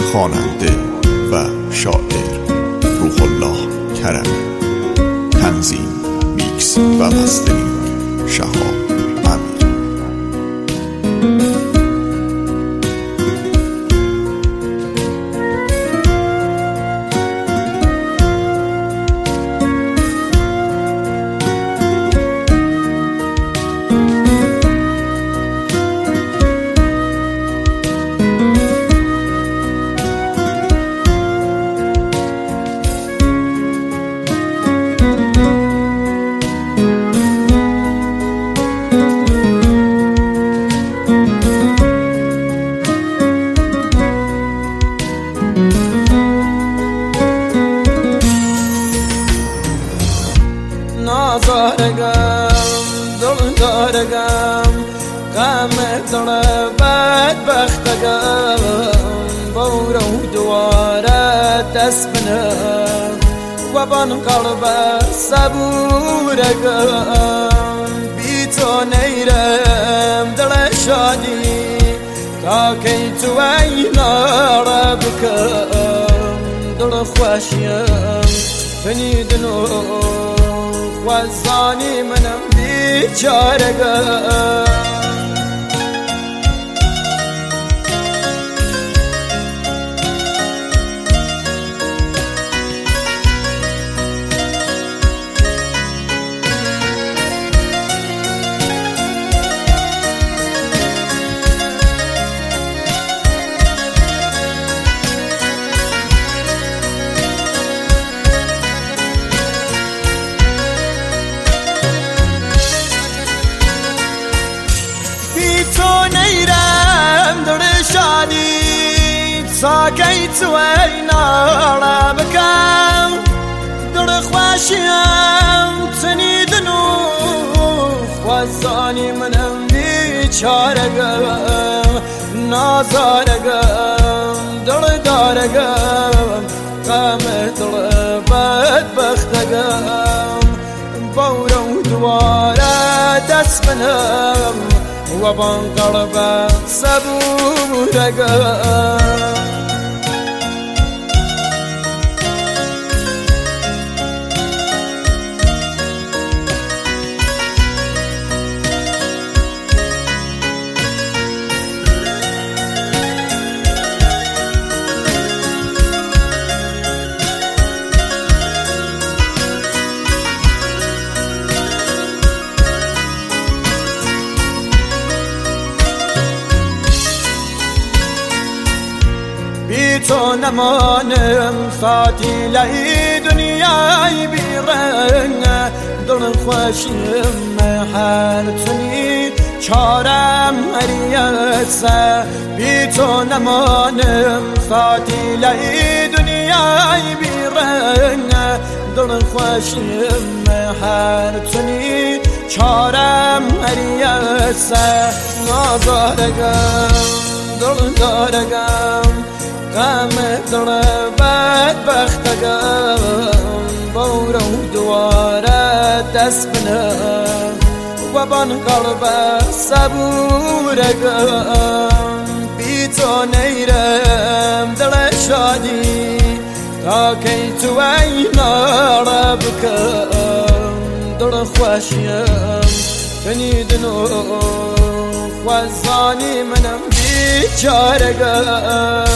خواننده و شاعر روح الله کرمی. تنظیم، میکس و مسترینگ شهاب امیر. نازارگم دل دارگم غم دل بدبختگم بورو دواره دست بنم و بان قلب صبورگم بی تو نیرم دل شادی تا کی تو اینا را بکم دل خوشیم فنیدنو وزانی منم بیچارگم تو نیرم دل شادی ساکی تو اینا را بکم دل خوشیم تنیدنو خوزانی منم بیچارگم نازارگم دل دارگم غم دل بدبختگم بورو دواره دست بنم و بان قلب صبورگم بی تو نمانم فاتیلای دنیای بیرنگ دل خوشیم هر تونی چارم هریسه بی تو نمانم فاتیلای دنیای بیرنگ دل خوشیم هر تونی چارم هریسه نازارگم دل دارگم غم دل بدبختگم بورو دواره دست بنم و بان قلب صبورگم بی تو نیرم دل شادی تا کی تو اینا را بکم دل خوشیم تنیدنو خوزانی منم بیچارگم